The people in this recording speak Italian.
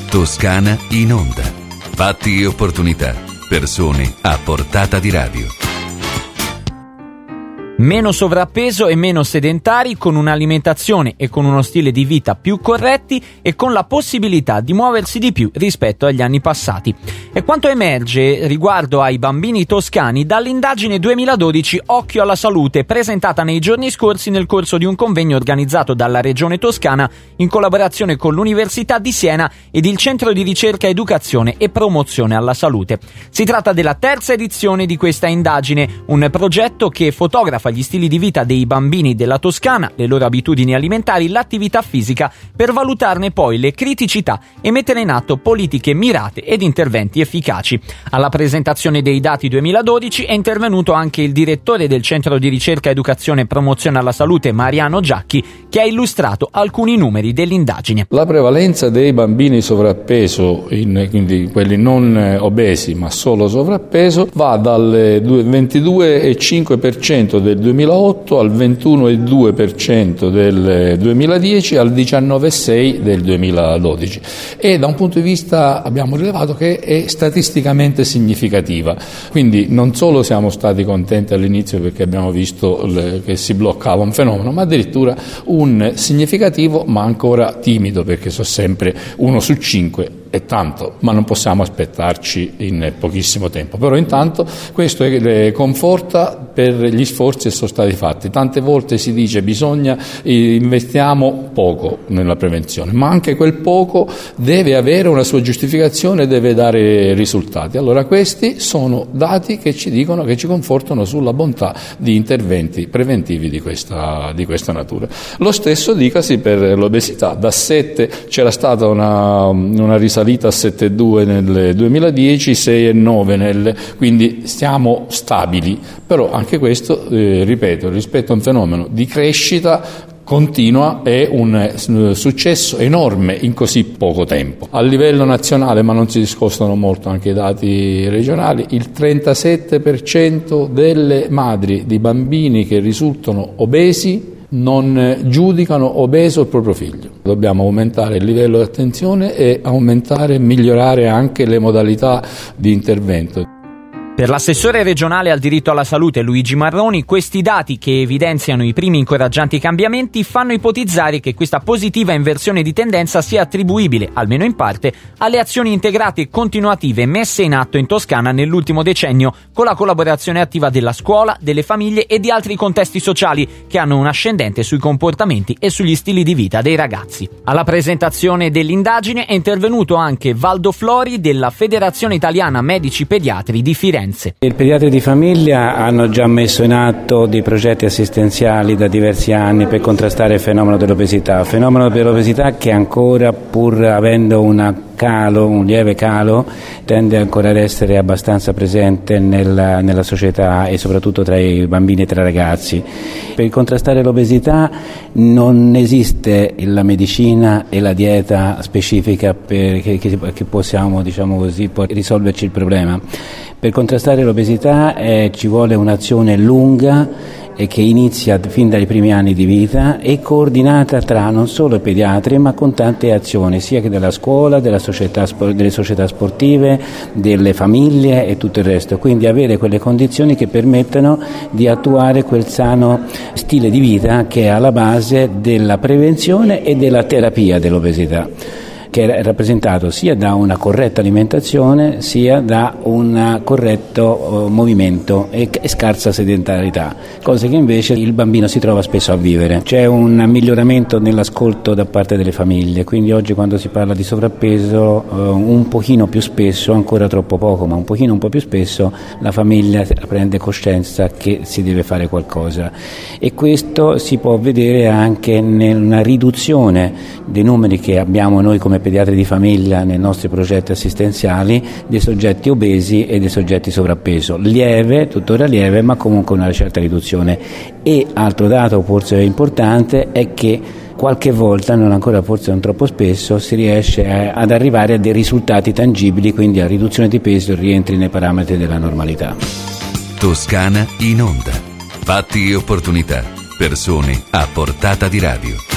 Toscana in onda. Fatti e opportunità. Persone a portata di radio. Meno sovrappeso e meno sedentari, con un'alimentazione e con uno stile di vita più corretti e con la possibilità di muoversi di più rispetto agli anni passati. È quanto emerge riguardo ai bambini toscani dall'indagine 2012 Occhio alla Salute, presentata nei giorni scorsi nel corso di un convegno organizzato dalla Regione Toscana in collaborazione con l'Università di Siena ed il Centro di Ricerca, Educazione e Promozione alla Salute. Si tratta della terza edizione di questa indagine, un progetto che fotografa gli stili di vita dei bambini della Toscana, le loro abitudini alimentari, l'attività fisica, per valutarne poi le criticità e mettere in atto politiche mirate ed interventi efficaci. Alla presentazione dei dati 2012 è intervenuto anche il direttore del Centro di Ricerca, Educazione e Promozione alla Salute, Mariano Giacchi, che ha illustrato alcuni numeri dell'indagine. La prevalenza dei bambini sovrappeso, quindi quelli non obesi ma solo sovrappeso, va dal 22,5% del 2008 al 21,2% del 2010 al 19,6% del 2012, e da un punto di vista abbiamo rilevato che è statisticamente significativa. Quindi non solo siamo stati contenti all'inizio perché abbiamo visto che si bloccava un fenomeno, ma addirittura un significativo ma ancora timido, perché sono sempre 1 su 5. È tanto, ma non possiamo aspettarci in pochissimo tempo. Però intanto questo conforta per gli sforzi che sono stati fatti. Tante volte si dice investiamo poco nella prevenzione, ma anche quel poco deve avere una sua giustificazione, deve dare risultati. Allora questi sono dati che ci dicono, che ci confortano sulla bontà di interventi preventivi di questa natura. Lo stesso dicasi per l'obesità. Da 7 c'era stata una risalita a 7,2 nel 2010, 6,9 quindi stiamo stabili, però anche questo, ripeto, rispetto a un fenomeno di crescita continua, è un successo enorme in così poco tempo. A livello nazionale, ma non si discostano molto anche i dati regionali, il 37% delle madri di bambini che risultano obesi non giudicano obeso il proprio figlio. Dobbiamo aumentare il livello di attenzione e aumentare e migliorare anche le modalità di intervento. Per l'assessore regionale al diritto alla salute Luigi Marroni, questi dati, che evidenziano i primi incoraggianti cambiamenti, fanno ipotizzare che questa positiva inversione di tendenza sia attribuibile, almeno in parte, alle azioni integrate e continuative messe in atto in Toscana nell'ultimo decennio, con la collaborazione attiva della scuola, delle famiglie e di altri contesti sociali che hanno un ascendente sui comportamenti e sugli stili di vita dei ragazzi. Alla presentazione dell'indagine è intervenuto anche Valdo Flori della Federazione Italiana Medici Pediatri di Firenze. I pediatri di famiglia hanno già messo in atto dei progetti assistenziali da diversi anni per contrastare il fenomeno dell'obesità che ancora, pur avendo un lieve calo, tende ancora ad essere abbastanza presente nella società e soprattutto tra i bambini e tra i ragazzi. Per contrastare l'obesità non esiste la medicina e la dieta specifica che possiamo, può risolverci il problema. Per contrastare l'obesità ci vuole un'azione lunga e che inizia fin dai primi anni di vita e coordinata tra non solo i pediatri ma con tante azioni, sia che della scuola, delle società sportive, delle famiglie e tutto il resto. Quindi avere quelle condizioni che permettano di attuare quel sano stile di vita che è alla base della prevenzione e della terapia dell'obesità, che è rappresentato sia da una corretta alimentazione sia da un corretto movimento e scarsa sedentarietà, cose che invece il bambino si trova spesso a vivere. C'è un miglioramento nell'ascolto da parte delle famiglie, quindi oggi quando si parla di sovrappeso un pochino più spesso, ancora troppo poco, ma un po' più spesso la famiglia prende coscienza che si deve fare qualcosa, e questo si può vedere anche nella riduzione dei numeri che abbiamo noi come pediatri di famiglia nei nostri progetti assistenziali dei soggetti obesi e dei soggetti sovrappeso. Tuttora lieve, ma comunque una certa riduzione. E altro dato forse importante è che qualche volta, non ancora, forse non troppo spesso, si riesce ad arrivare a dei risultati tangibili, quindi a riduzione di peso e rientri nei parametri della normalità. Toscana in onda. Fatti e opportunità. Persone a portata di radio.